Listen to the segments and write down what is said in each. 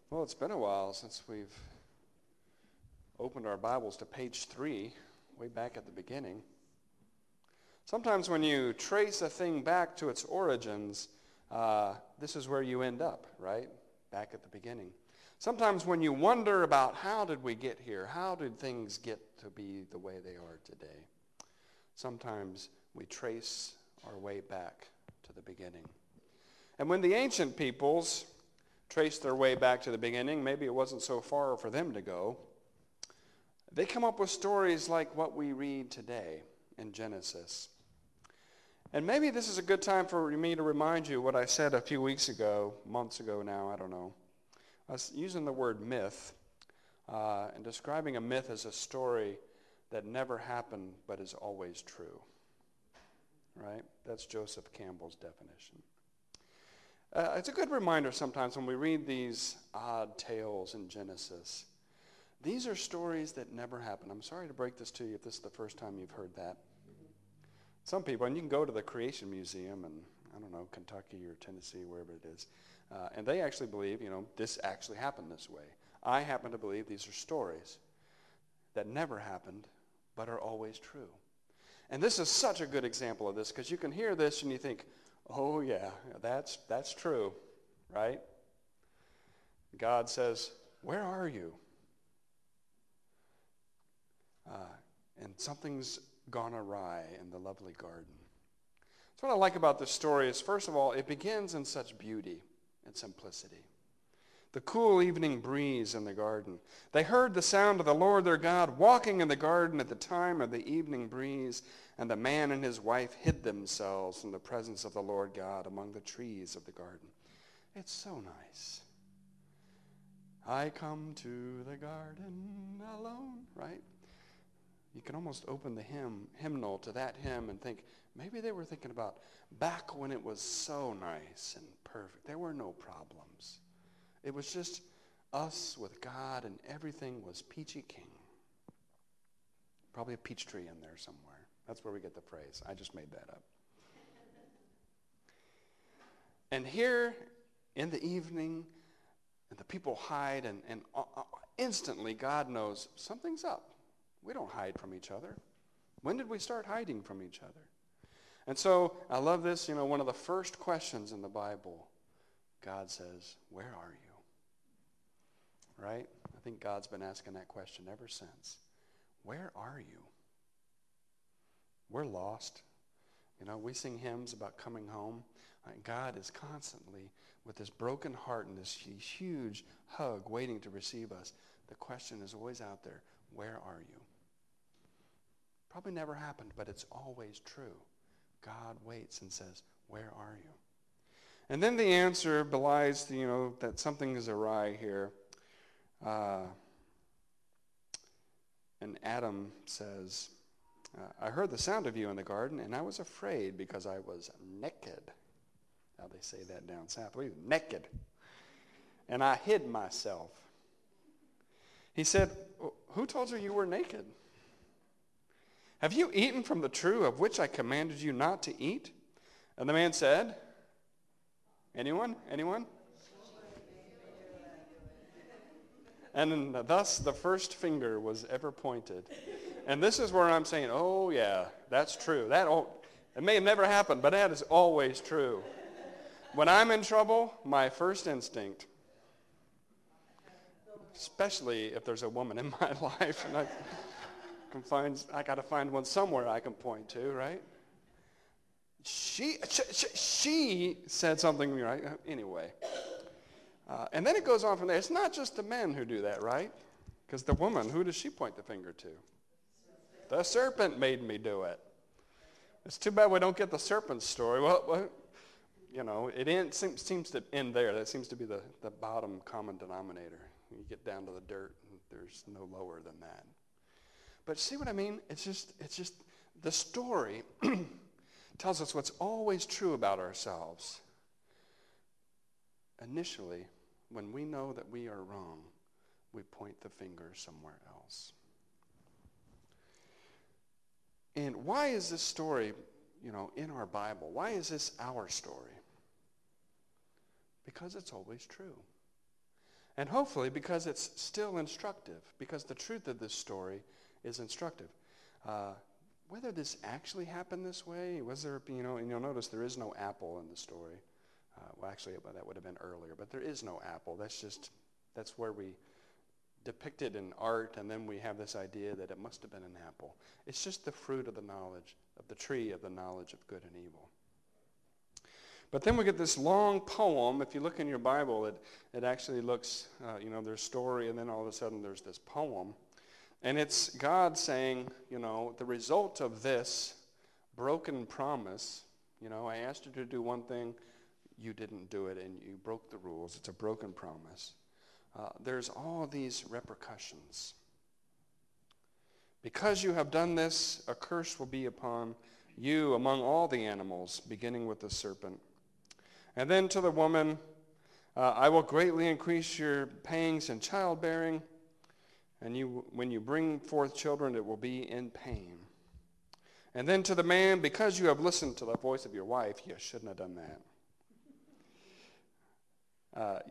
Well, it's been a while since we've opened our Bibles to page 3, way back at the beginning. Sometimes when you trace a thing back to its origins, this is where you end up, right? Back at the beginning. Sometimes when you wonder about how did we get here, how did things get to be the way they are today, sometimes we trace our way back to the beginning. And when the ancient peoples traced their way back to the beginning, maybe it wasn't so far for them to go, they come up with stories like what we read today in Genesis. And maybe this is a good time for me to remind you what I said a few weeks ago, months ago now, I don't know. I was using the word myth and describing a myth as a story that never happened but is always true. Right? That's Joseph Campbell's definition. It's a good reminder sometimes when we read these odd tales in Genesis. These are stories that never happened. I'm sorry to break this to you if this is the first time you've heard that. Some people, and you can go to the Creation Museum in, I don't know, Kentucky or Tennessee, wherever it is, and they actually believe, this actually happened this way. I happen to believe these are stories that never happened but are always true. And this is such a good example of this because you can hear this and you think, oh yeah, that's true, right? God says, where are you? And something's gone awry in the lovely garden. So what I like about this story is, first of all, it begins in such beauty and simplicity. The cool evening breeze in the garden. They heard the sound of the Lord their God walking in the garden at the time of the evening breeze, and the man and his wife hid themselves from the presence of the Lord God among the trees of the garden. It's so nice. I come to the garden alone, right? You can almost open the hymnal to that hymn and think, maybe they were thinking about back when it was so nice and perfect. There were no problems. It was just us with God and everything was peachy keen. Probably a peach tree in there somewhere. That's where we get the phrase. I just made that up. And here in the evening, and the people hide, and instantly God knows something's up. We don't hide from each other. When did we start hiding from each other? And so I love this, one of the first questions in the Bible, God says, where are you? Right? I think God's been asking that question ever since. Where are you? We're lost. We sing hymns about coming home. God is constantly, with this broken heart and this huge hug waiting to receive us. The question is always out there, where are you? Probably never happened, but it's always true. God waits and says, where are you? And then the answer belies, that something is awry here. And Adam says, I heard the sound of you in the garden, and I was afraid because I was naked. Now they say that down south. We were naked. And I hid myself. He said, who told you were naked? Have you eaten from the tree of which I commanded you not to eat? And the man said, anyone? And thus the first finger was ever pointed. And this is where I'm saying, oh yeah, that's true. It may have never happened, but that is always true. When I'm in trouble, my first instinct, especially if there's a woman in my life, and I got to find one somewhere I can point to, right? She said something, right? Anyway. And then it goes on from there. It's not just the men who do that, right? Because the woman, who does she point the finger to? The serpent made me do it. It's too bad we don't get the serpent story. Well it seems to end there. That seems to be the bottom common denominator. You get down to the dirt, and there's no lower than that. But see what I mean? It's just the story tells us what's always true about ourselves. Initially, when we know that we are wrong, we point the finger somewhere else. And why is this story, in our Bible? Why is this our story? Because it's always true. And hopefully because it's still instructive, because the truth of this story is instructive. Whether this actually happened this way, was there, and you'll notice there is no apple in the story. That would have been earlier, but there is no apple. That's where we depict it in art, and then we have this idea that it must have been an apple. It's just the fruit of the knowledge, of the tree of the knowledge of good and evil. But then we get this long poem. If you look in your Bible, it actually looks, there's story, and then all of a sudden there's this poem. And it's God saying, the result of this broken promise, I asked you to do one thing, you didn't do it, and you broke the rules. It's a broken promise. There's all these repercussions. Because you have done this, a curse will be upon you among all the animals, beginning with the serpent. And then to the woman, I will greatly increase your pangs in childbearing, and when you bring forth children, it will be in pain. And then to the man, because you have listened to the voice of your wife, you shouldn't have done that.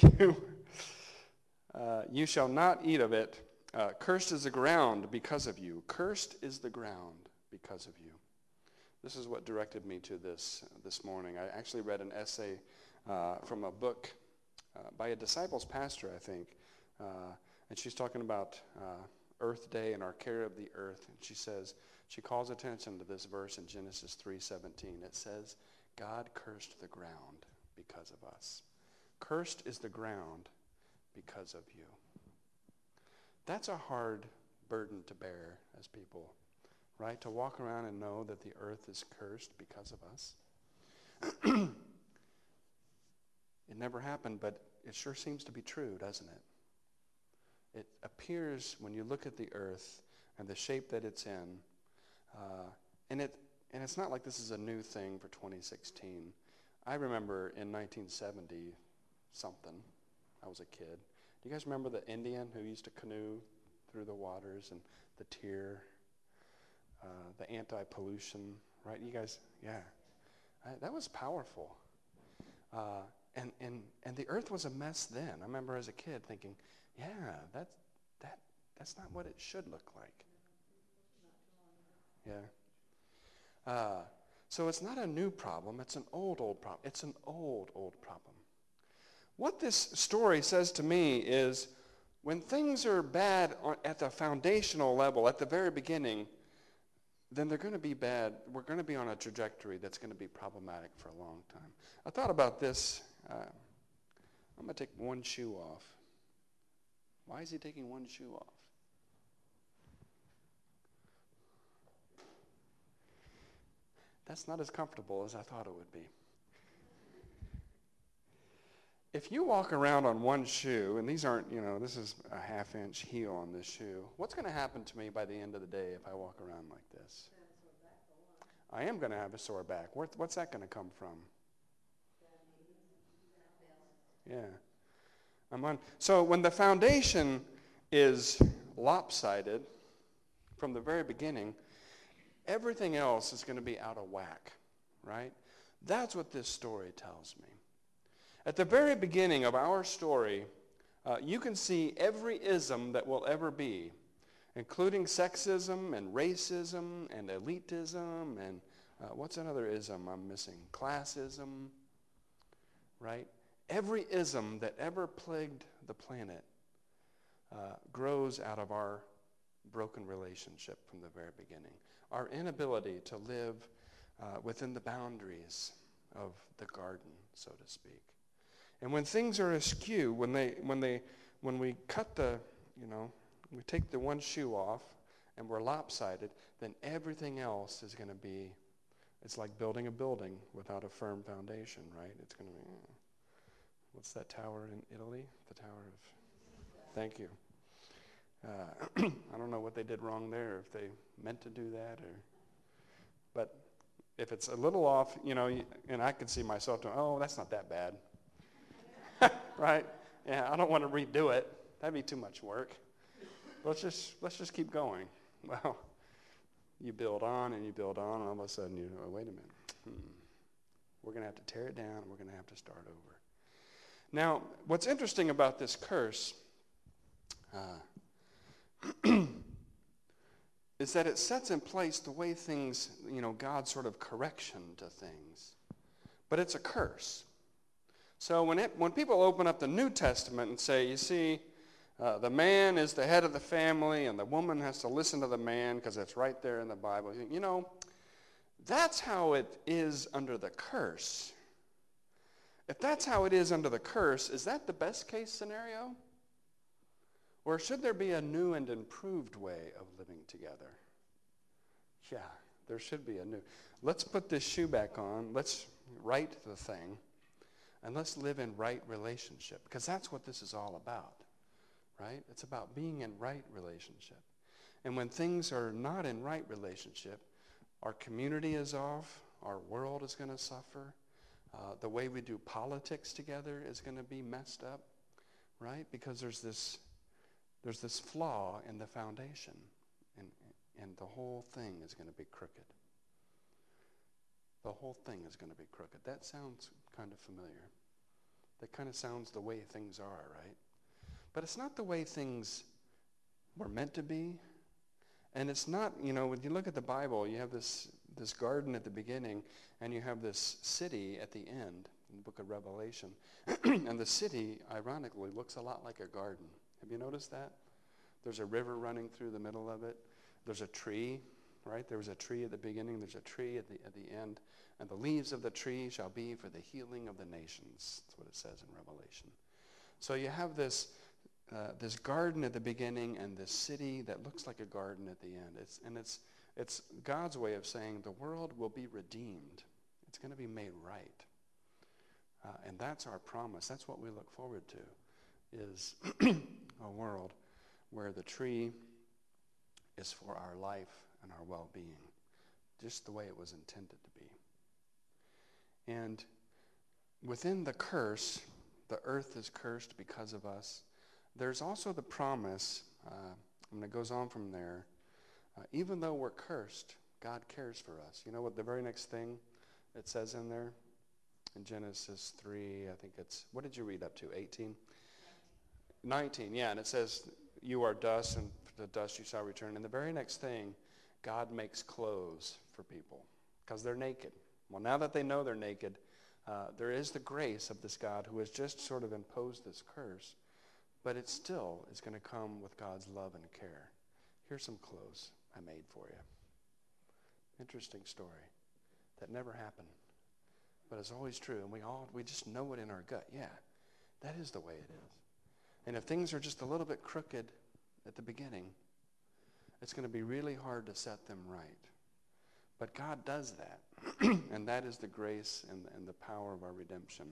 You shall not eat of it. Cursed is the ground because of you. Cursed is the ground because of you. This is what directed me to this morning. I actually read an essay from a book by a disciples pastor, I think. And she's talking about Earth Day and our care of the earth. And she calls attention to this verse in Genesis 3:17. It says, God cursed the ground because of us. Cursed is the ground because of you. That's a hard burden to bear as people, right? To walk around and know that the earth is cursed because of us. It never happened, but it sure seems to be true, doesn't it? It appears when you look at the earth and the shape that it's in, and it's not like this is a new thing for 2016. I remember in 1970 something, I was a kid. Do you guys remember the Indian who used to canoe through the waters, and the tear, the anti-pollution, right? You guys, yeah. That was powerful. And the earth was a mess then. I remember as a kid thinking, yeah, that's not what it should look like. Yeah. So it's not a new problem. It's an old problem. It's an old problem. What this story says to me is when things are bad at the foundational level, at the very beginning, then they're going to be bad. We're going to be on a trajectory that's going to be problematic for a long time. I thought about this. I'm going to take one shoe off. Why is he taking one shoe off? That's not as comfortable as I thought it would be. If you walk around on one shoe, and these aren't, this is a half-inch heel on this shoe, what's going to happen to me by the end of the day if I walk around like this? I am going to have a sore back. What's that going to come from? Yeah. So when the foundation is lopsided from the very beginning, everything else is going to be out of whack, right? That's what this story tells me. At the very beginning of our story, you can see every ism that will ever be, including sexism and racism and elitism and what's another ism I'm missing? Classism, right? Every ism that ever plagued the planet grows out of our broken relationship from the very beginning. Our inability to live within the boundaries of the garden, so to speak. And when things are askew, when we cut we take the one shoe off and we're lopsided, then everything else is going to be, it's like building a building without a firm foundation, right? It's going to be, what's that tower in Italy? The Tower of, thank you. I don't know what they did wrong there, if they meant to do that, but if it's a little off, and I can see myself doing, oh, that's not that bad. Right? Yeah, I don't want to redo it. That'd be too much work. Let's just keep going. Well, you build on and you build on, and all of a sudden wait a minute. We're going to have to tear it down, and we're going to have to start over. Now, what's interesting about this curse is that it sets in place the way things, God's sort of correction to things. But it's a curse. So when people open up the New Testament and say, you see, the man is the head of the family and the woman has to listen to the man because it's right there in the Bible, that's how it is under the curse. If that's how it is under the curse, is that the best case scenario? Or should there be a new and improved way of living together? Yeah, there should be a new. Let's put this shoe back on. Let's right the thing. And let's live in right relationship. Because that's what this is all about. Right? It's about being in right relationship. And when things are not in right relationship, our community is off. Our world is going to suffer. The way we do politics together is going to be messed up. Right? Because there's this flaw in the foundation, and the whole thing is going to be crooked. The whole thing is going to be crooked. That sounds kind of familiar. That kind of sounds the way things are, right? But it's not the way things were meant to be. And it's not, when you look at the Bible, you have this garden at the beginning, and you have this city at the end in the book of Revelation. And the city, ironically, looks a lot like a garden. Have you noticed that? There's a river running through the middle of it. There's a tree, right? There was a tree at the beginning. There's a tree at the end. And the leaves of the tree shall be for the healing of the nations. That's what it says in Revelation. So you have this garden at the beginning and this city that looks like a garden at the end. It's God's way of saying the world will be redeemed. It's going to be made right. And that's our promise. That's what we look forward to, is a world where the tree is for our life and our well-being, just the way it was intended to be. And within the curse, the earth is cursed because of us. There's also the promise, and it goes on from there, even though we're cursed, God cares for us. You know what the very next thing it says in there? In Genesis 3, I think it's, what did you read up to, 18? 19, yeah, and it says, you are dust, and to dust you shall return. And the very next thing, God makes clothes for people, because they're naked. Well, now that they know they're naked, there is the grace of this God who has just sort of imposed this curse, but it still is going to come with God's love and care. Here's some clothes I made for you. Interesting story. That never happened, but it's always true, and we just know it in our gut. Yeah, that is the way it is. And if things are just a little bit crooked at the beginning, it's going to be really hard to set them right. But God does that, and that is the grace and the power of our redemption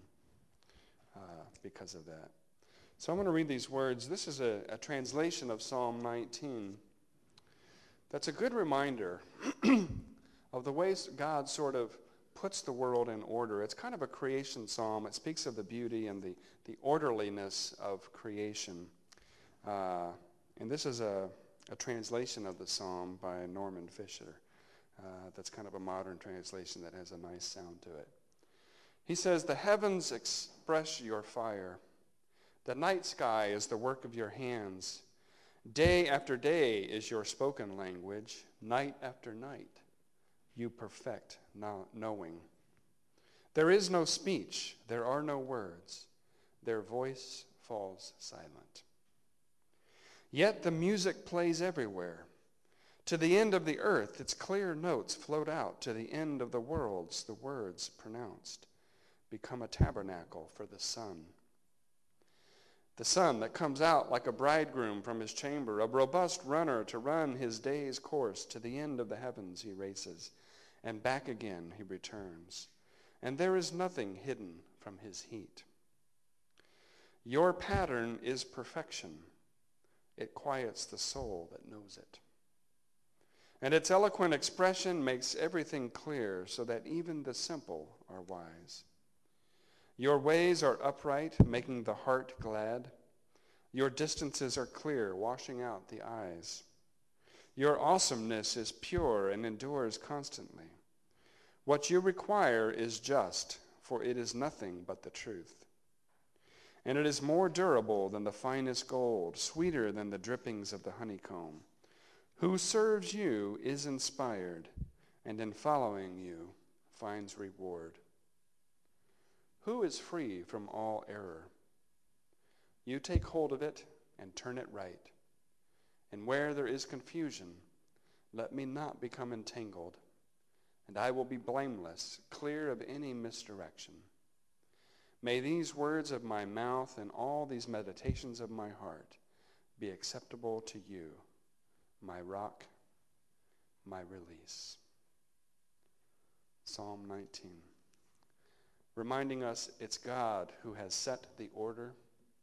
because of that. So I'm going to read these words. This is a translation of Psalm 19. That's a good reminder of the ways God sort of puts the world in order. It's kind of a creation psalm. It speaks of the beauty and the orderliness of creation. And this is a translation of the psalm by Norman Fisher. That's kind of a modern translation that has a nice sound to it. He says, "The heavens express your fire. The night sky is the work of your hands. Day after day is your spoken language. Night after night you perfect knowing. There is no speech. There are no words. Their voice falls silent. Yet the music plays everywhere. To the end of the earth, its clear notes float out. To the end of the worlds, the words pronounced become a tabernacle for the sun. The sun that comes out like a bridegroom from his chamber, a robust runner to run his day's course. To the end of the heavens he races, and back again he returns. And there is nothing hidden from his heat. Your pattern is perfection. It quiets the soul that knows it. And its eloquent expression makes everything clear, so that even the simple are wise. Your ways are upright, making the heart glad. Your distances are clear, washing out the eyes. Your awesomeness is pure and endures constantly. What you require is just, for it is nothing but the truth. And it is more durable than the finest gold, sweeter than the drippings of the honeycomb. Who serves you is inspired, and in following you finds reward. Who is free from all error? You take hold of it and turn it right. And where there is confusion, let me not become entangled, and I will be blameless, clear of any misdirection. May these words of my mouth and all these meditations of my heart be acceptable to you, my rock, my release. Psalm 19, reminding us it's God who has set the order.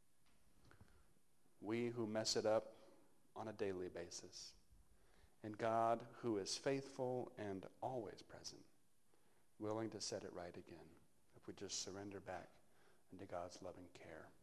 We who mess it up on a daily basis. And God who is faithful and always present, willing to set it right again if we just surrender back into God's loving care.